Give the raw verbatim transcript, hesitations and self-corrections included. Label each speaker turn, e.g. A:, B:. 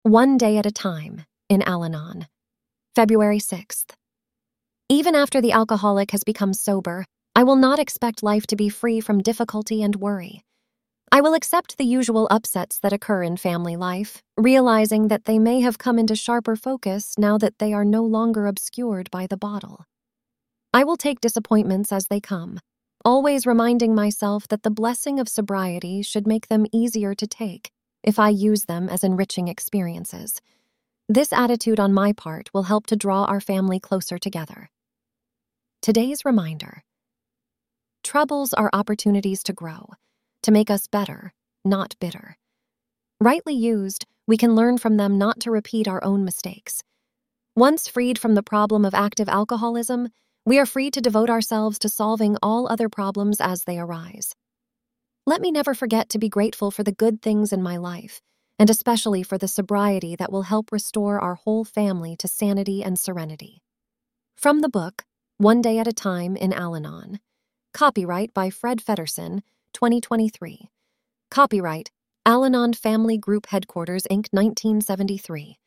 A: One Day at a Time in Al-Anon, February sixth. Even after the alcoholic has become sober, I will not expect life to be free from difficulty and worry. I will accept the usual upsets that occur in family life, realizing that they may have come into sharper focus now that they are no longer obscured by the bottle. I will take disappointments as they come, always reminding myself that the blessing of sobriety should make them easier to take if I use them as enriching experiences. This attitude on my part will help to draw our family closer together. Today's reminder: troubles are opportunities to grow, to make us better, not bitter. Rightly used, we can learn from them not to repeat our own mistakes. Once freed from the problem of active alcoholism, we are free to devote ourselves to solving all other problems as they arise. Let me never forget to be grateful for the good things in my life, and especially for the sobriety that will help restore our whole family to sanity and serenity. From the book, One Day at a Time in Al-Anon. Copyright by Fred Feddersen, twenty twenty-three. Copyright, Al-Anon Family Group Headquarters, Incorporated, nineteen seventy-three.